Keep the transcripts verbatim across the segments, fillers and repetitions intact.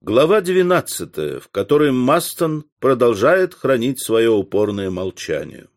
Глава двенадцатая, в которой Мастон продолжает хранить свое упорное молчание.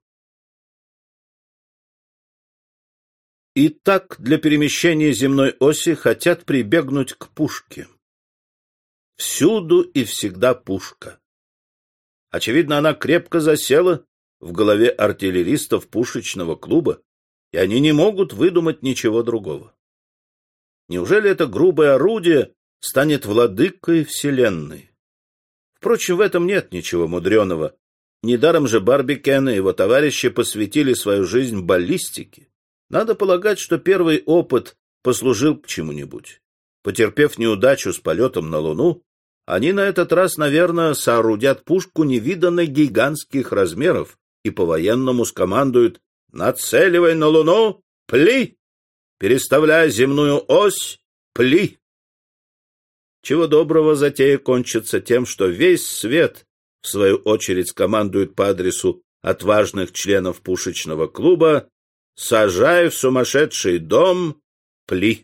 Итак, для перемещения земной оси хотят прибегнуть к пушке. Всюду и всегда пушка. Очевидно, она крепко засела в голове артиллеристов пушечного клуба, и они не могут выдумать ничего другого. Неужели это грубое орудие станет владыкой вселенной? Впрочем, в этом нет ничего мудреного. Недаром же Барбикен и его товарищи посвятили свою жизнь баллистике. Надо полагать, что первый опыт послужил к чему-нибудь. Потерпев неудачу с полетом на Луну, они на этот раз, наверное, соорудят пушку невиданно гигантских размеров и по-военному скомандуют: «Нацеливай на Луну, пли! Переставляй земную ось, пли!» Чего доброго, затея кончится тем, что весь свет, в свою очередь, скомандует по адресу отважных членов пушечного клуба: «Сажай в сумасшедший дом, пли!»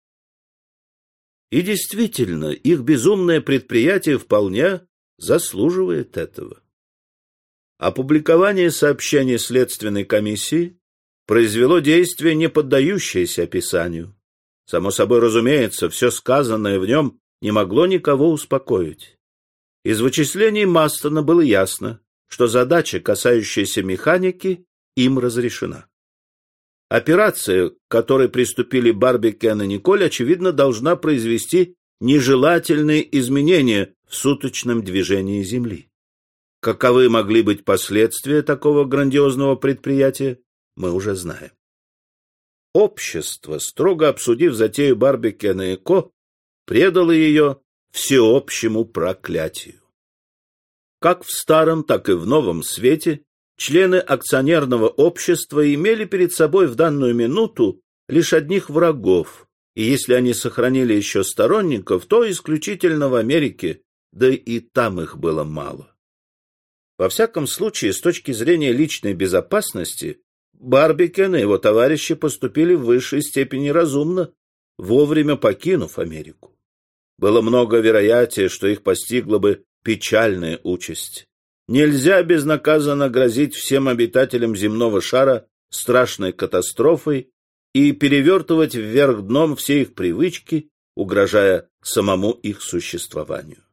И действительно, их безумное предприятие вполне заслуживает этого. Опубликование сообщений Следственной комиссии произвело действие, не поддающееся описанию. Само собой разумеется, все сказанное в нем не могло никого успокоить. Из вычислений Мастона было ясно, что задача, касающаяся механики, им разрешена. Операция, к которой приступили Барбикен и Николь, очевидно, должна произвести нежелательные изменения в суточном движении Земли. Каковы могли быть последствия такого грандиозного предприятия, мы уже знаем. Общество, строго обсудив затею Барбикена и Ко, предало ее всеобщему проклятию. Как в старом, так и в новом свете члены акционерного общества имели перед собой в данную минуту лишь одних врагов, и если они сохранили еще сторонников, то исключительно в Америке, да и там их было мало. Во всяком случае, с точки зрения личной безопасности, Барбикен и его товарищи поступили в высшей степени разумно, вовремя покинув Америку. Было много вероятия, что их постигла бы печальная участь. Нельзя безнаказанно грозить всем обитателям земного шара страшной катастрофой и перевертывать вверх дном все их привычки, угрожая самому их существованию.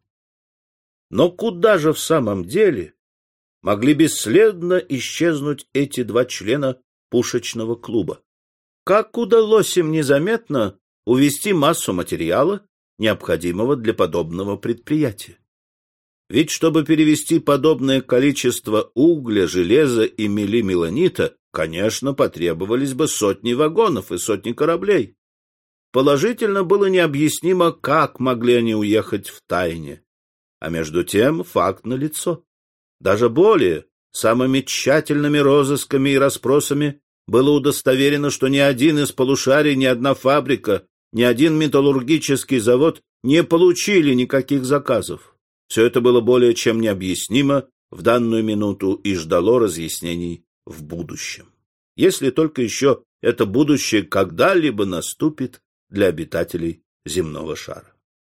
Но куда же в самом деле могли бесследно исчезнуть эти два члена пушечного клуба? Как удалось им незаметно увести массу материала, необходимого для подобного предприятия? Ведь чтобы перевести подобное количество угля, железа и мелимеланита, конечно, потребовались бы сотни вагонов и сотни кораблей. Положительно было необъяснимо, как могли они уехать втайне. А между тем факт налицо. Даже более, самыми тщательными розысками и расспросами было удостоверено, что ни один из полушарий, ни одна фабрика, ни один металлургический завод не получили никаких заказов. Все это было более чем необъяснимо в данную минуту и ждало разъяснений в будущем. Если только еще это будущее когда-либо наступит для обитателей земного шара.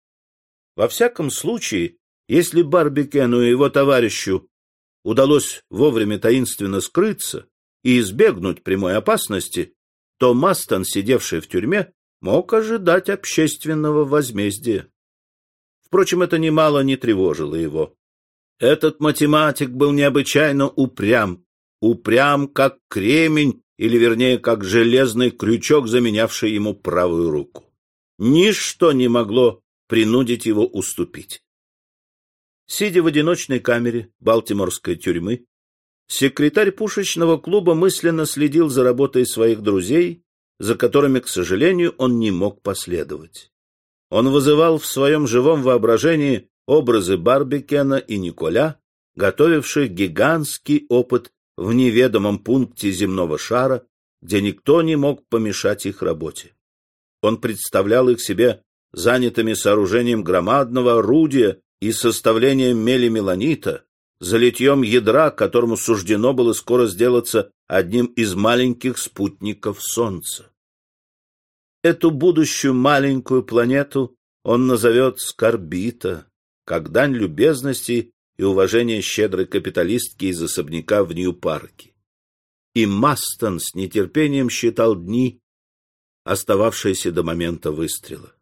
Во всяком случае, если Барбикену и его товарищу удалось вовремя таинственно скрыться и избегнуть прямой опасности, то Мастон, сидевший в тюрьме, мог ожидать общественного возмездия. Впрочем, это немало не тревожило его. Этот математик был необычайно упрям, упрям как кремень, или вернее, как железный крючок, заменявший ему правую руку. Ничто не могло принудить его уступить. Сидя в одиночной камере балтиморской тюрьмы, секретарь пушечного клуба мысленно следил за работой своих друзей, за которыми, к сожалению, он не мог последовать. Он вызывал в своем живом воображении образы Барбикена и Николя, готовивших гигантский опыт в неведомом пункте земного шара, где никто не мог помешать их работе. Он представлял их себе занятыми сооружением громадного орудия и составлением мелимеланита, за литьем ядра, которому суждено было скоро сделаться одним из маленьких спутников Солнца. Эту будущую маленькую планету он назовет Скорбита, как дань любезности и уважения щедрой капиталистки из особняка в Нью-Парке. И Мастон с нетерпением считал дни, остававшиеся до момента выстрела.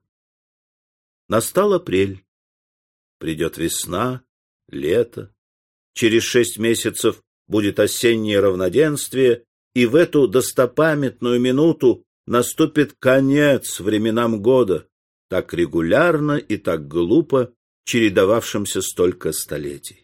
Настал апрель. Придет весна, лето. Через шесть месяцев будет осеннее равноденствие, и в эту достопамятную минуту наступит конец временам года, так регулярно и так глупо чередовавшимся столько столетий.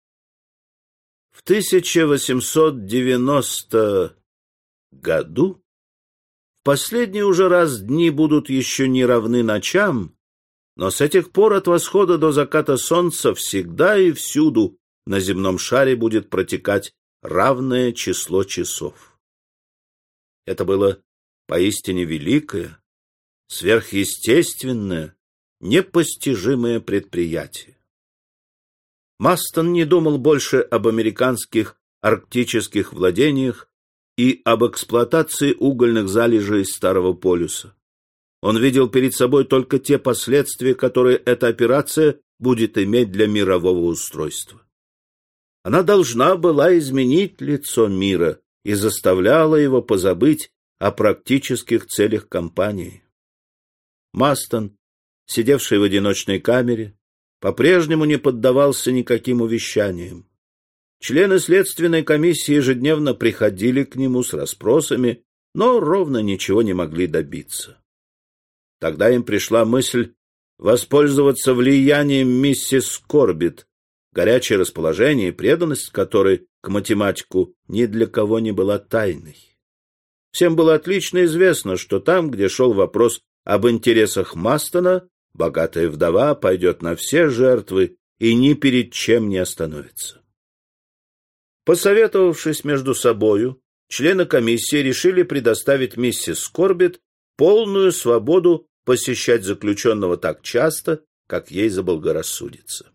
В тысяча восемьсот девяностом году в последний уже раз дни будут еще не равны ночам, но с этих пор от восхода до заката солнца всегда и всюду на земном шаре будет протекать равное число часов. Это было поистине великое, сверхъестественное, непостижимое предприятие. Мастон не думал больше об американских арктических владениях и об эксплуатации угольных залежей Старого полюса. Он видел перед собой только те последствия, которые эта операция будет иметь для мирового устройства. Она должна была изменить лицо мира и заставляла его позабыть о практических целях кампании. Мастон, сидевший в одиночной камере, по-прежнему не поддавался никаким увещаниям. Члены следственной комиссии ежедневно приходили к нему с расспросами, но ровно ничего не могли добиться. Тогда им пришла мысль воспользоваться влиянием миссис Корбит, горячее расположение и преданность которой к математику ни для кого не была тайной. Всем было отлично известно, что там, где шел вопрос об интересах Мастона, богатая вдова пойдет на все жертвы и ни перед чем не остановится. Посоветовавшись между собою, члены комиссии решили предоставить миссис Корбит полную свободу посещать заключенного так часто, как ей заблагорассудится.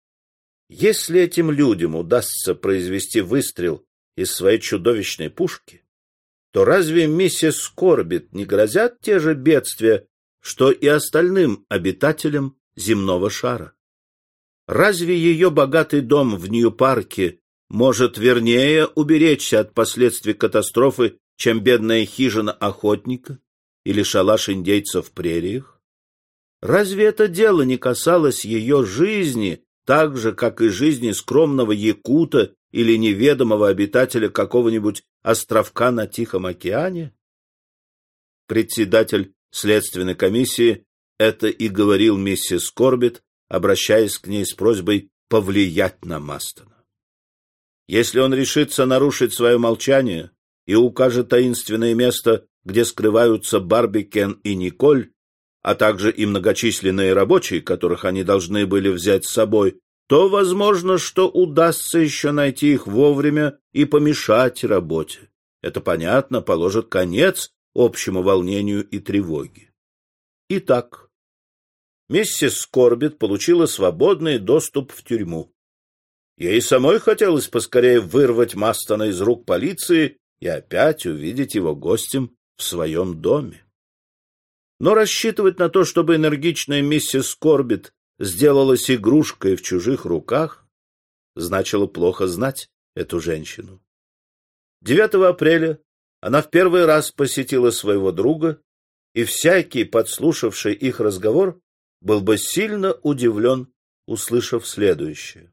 Если этим людям удастся произвести выстрел из своей чудовищной пушки, то разве миссис Корбит не грозят те же бедствия, что и остальным обитателям земного шара? Разве ее богатый дом в Нью-Парке может вернее уберечься от последствий катастрофы, чем бедная хижина охотника или шалаш индейцев в прериях? Разве это дело не касалось ее жизни, так же, как и жизни скромного якута или неведомого обитателя какого-нибудь островка на Тихом океане? Председатель следственной комиссии это и говорил миссис Корбит, обращаясь к ней с просьбой повлиять на Мастона. Если он решится нарушить свое молчание и укажет таинственное место, где скрываются Барбикен и Николь, а также и многочисленные рабочие, которых они должны были взять с собой, то возможно, что удастся еще найти их вовремя и помешать работе. Это, понятно, положит конец общему волнению и тревоге. Итак, миссис Корбит получила свободный доступ в тюрьму. Ей самой хотелось поскорее вырвать Мастона из рук полиции и опять увидеть его гостем в своем доме. Но рассчитывать на то, чтобы энергичная миссис Корбит сделалась игрушкой в чужих руках, значило плохо знать эту женщину. девятого апреля она в первый раз посетила своего друга, и всякий, подслушавший их разговор, был бы сильно удивлен, услышав следующее.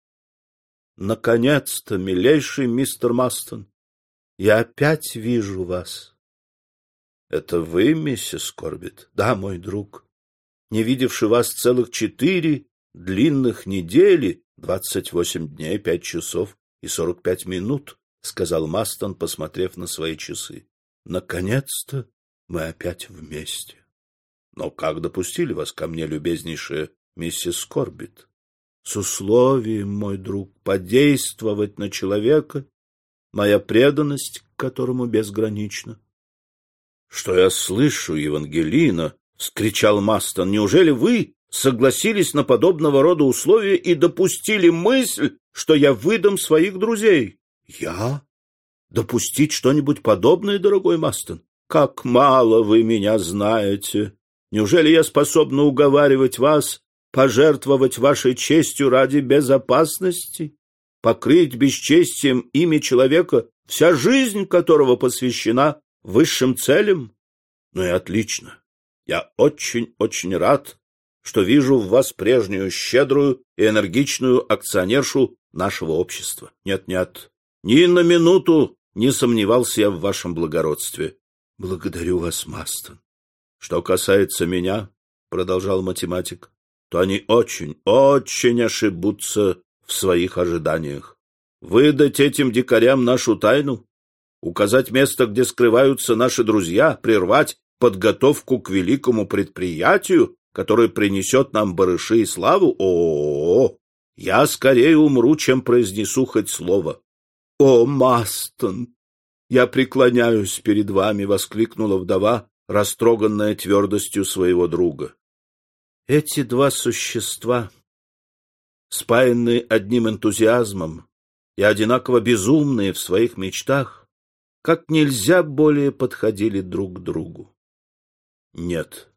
«Наконец-то, милейший мистер Мастон, я опять вижу вас». «Это вы, миссис Корбит?» «Да, мой друг. Не видевший вас целых четыре длинных недели, двадцать восемь дней, пять часов и сорок пять минут», — сказал Мастон, посмотрев на свои часы. «Наконец-то мы опять вместе». «Но как допустили вас ко мне, любезнейшая миссис Корбит?» «С условием, мой друг, подействовать на человека, моя преданность к которому безгранична». «Что я слышу, Евангелина?» — вскричал Мастон. «Неужели вы согласились на подобного рода условия и допустили мысль, что я выдам своих друзей?» «Я? Допустить что-нибудь подобное, дорогой Мастон? Как мало вы меня знаете! Неужели я способна уговаривать вас пожертвовать вашей честью ради безопасности, покрыть бесчестием имя человека, вся жизнь которого посвящена высшим целям? Ну и отлично. Я очень-очень рад, что вижу в вас прежнюю щедрую и энергичную акционершу нашего общества. Нет-нет, ни на минуту не сомневался я в вашем благородстве. Благодарю вас, Мастон. Что касается меня, — продолжал математик, — то они очень, очень ошибутся в своих ожиданиях. Выдать этим дикарям нашу тайну, указать место, где скрываются наши друзья, прервать подготовку к великому предприятию, которое принесет нам барыши и славу? О-о-о! Я скорее умру, чем произнесу хоть слово. — О, Мастон! Я преклоняюсь перед вами! — воскликнула вдова, растроганная твердостью своего друга. Эти два существа, спаянные одним энтузиазмом и одинаково безумные в своих мечтах, как нельзя более подходили друг к другу. Нет,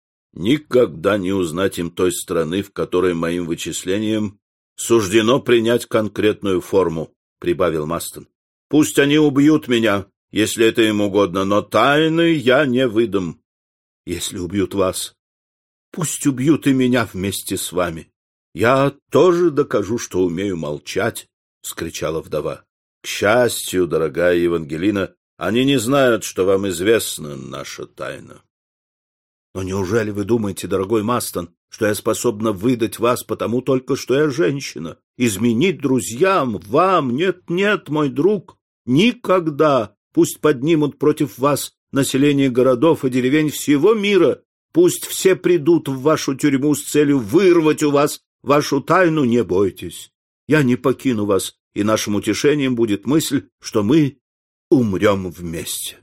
никогда не узнать им той страны, в которой моим вычислениям суждено принять конкретную форму, — прибавил Мастон. Пусть они убьют меня, если это им угодно, но тайны я не выдам. Если убьют вас, пусть убьют и меня вместе с вами. Я тоже докажу, что умею молчать, — вскричала вдова. К счастью, дорогая Евангелина, они не знают, что вам известна наша тайна. Но неужели вы думаете, дорогой Мастон, что я способна выдать вас потому только, что я женщина? Изменить друзьям, вам? Нет, нет, мой друг, никогда. Пусть поднимут против вас население городов и деревень всего мира. Пусть все придут в вашу тюрьму с целью вырвать у вас вашу тайну. Не бойтесь, я не покину вас, и нашим утешением будет мысль, что мы умрем вместе.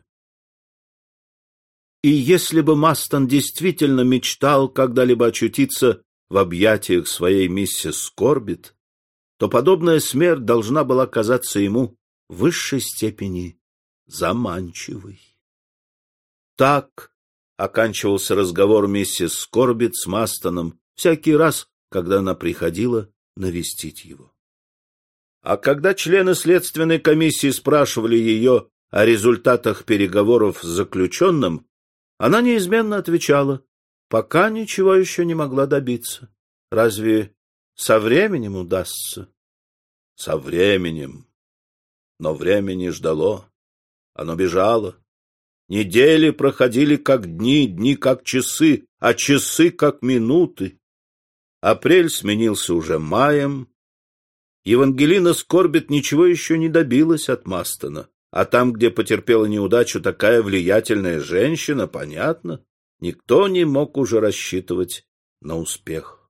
И если бы Мастон действительно мечтал когда-либо очутиться в объятиях своей миссис Скорбит, то подобная смерть должна была казаться ему в высшей степени заманчивой. Так оканчивался разговор миссис Скорбит с Мастоном всякий раз, когда она приходила навестить его. А когда члены следственной комиссии спрашивали ее о результатах переговоров с заключенным, она неизменно отвечала: пока ничего еще не могла добиться. Разве со временем удастся? Со временем. Но время не ждало. Оно бежало. Недели проходили как дни, дни как часы, а часы как минуты. Апрель сменился уже маем. Евангелина Скорбит ничего еще не добилась от Мастона. А там, где потерпела неудачу такая влиятельная женщина, понятно, никто не мог уже рассчитывать на успех.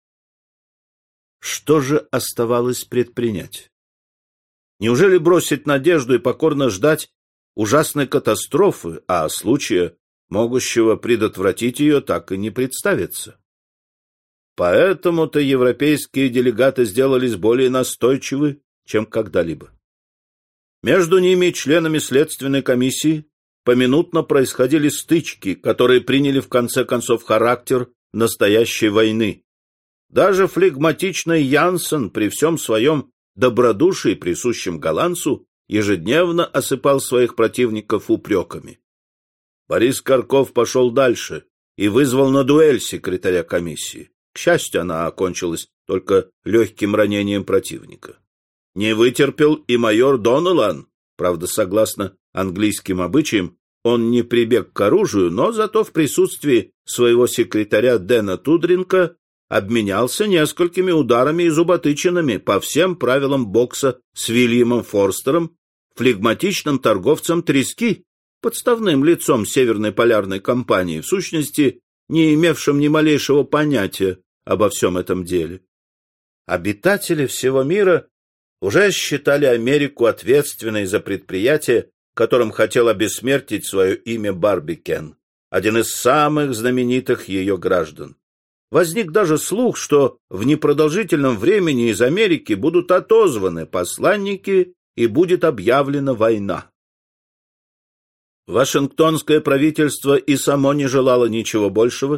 Что же оставалось предпринять? Неужели бросить надежду и покорно ждать ужасной катастрофы, а случая, могущего предотвратить ее, так и не представится? Поэтому-то европейские делегаты сделались более настойчивы, чем когда-либо. Между ними и членами следственной комиссии поминутно происходили стычки, которые приняли в конце концов характер настоящей войны. Даже флегматичный Янсен при всем своем добродушии, присущем голландцу, ежедневно осыпал своих противников упреками. Борис Карков пошел дальше и вызвал на дуэль секретаря комиссии. К счастью, она окончилась только легким ранением противника. Не вытерпел и майор Доналан. Правда, согласно английским обычаям, он не прибег к оружию, но зато в присутствии своего секретаря Дэна Тудринка обменялся несколькими ударами и зуботычинами по всем правилам бокса с Вильямом Форстером, флегматичным торговцем трески, подставным лицом Северной полярной компании, в сущности, не имевшим ни малейшего понятия обо всем этом деле. Обитатели всего мира уже считали Америку ответственной за предприятие, которым хотел обессмертить свое имя Барбикен, один из самых знаменитых ее граждан. Возник даже слух, что в непродолжительном времени из Америки будут отозваны посланники и будет объявлена война. Вашингтонское правительство и само не желало ничего большего,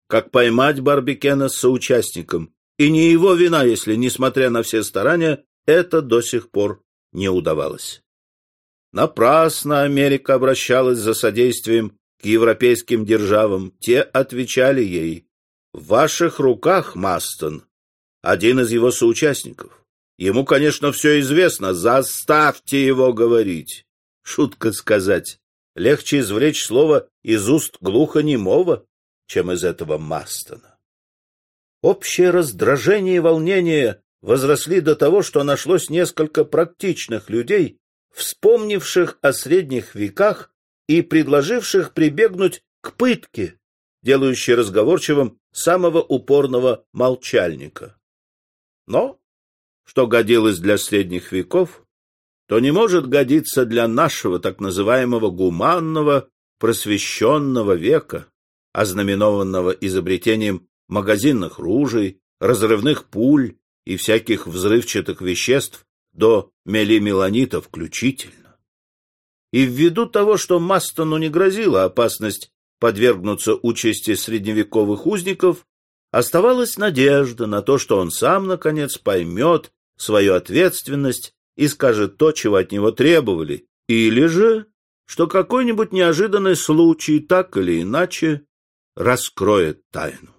как поймать Барбекена с соучастником, и не его вина, если, несмотря на все старания, это до сих пор не удавалось. Напрасно Америка обращалась за содействием к европейским державам. Те отвечали ей: «В ваших руках, Мастон, один из его соучастников. Ему, конечно, все известно, заставьте его говорить». Шутка сказать, легче извлечь слово из уст глухонемого, чем из этого Мастона. Общее раздражение и волнение возросли до того, что нашлось несколько практичных людей, вспомнивших о средних веках и предложивших прибегнуть к пытке, делающей разговорчивым самого упорного молчальника. Но что годилось для средних веков, то не может годиться для нашего так называемого гуманного, просвещенного века, ознаменованного изобретением магазинных ружей, разрывных пуль и всяких взрывчатых веществ до мелимеланита включительно. И ввиду того, что Мастону не грозила опасность подвергнуться участи средневековых узников, оставалась надежда на то, что он сам, наконец, поймет свою ответственность и скажет то, чего от него требовали, или же, что какой-нибудь неожиданный случай так или иначе раскроет тайну.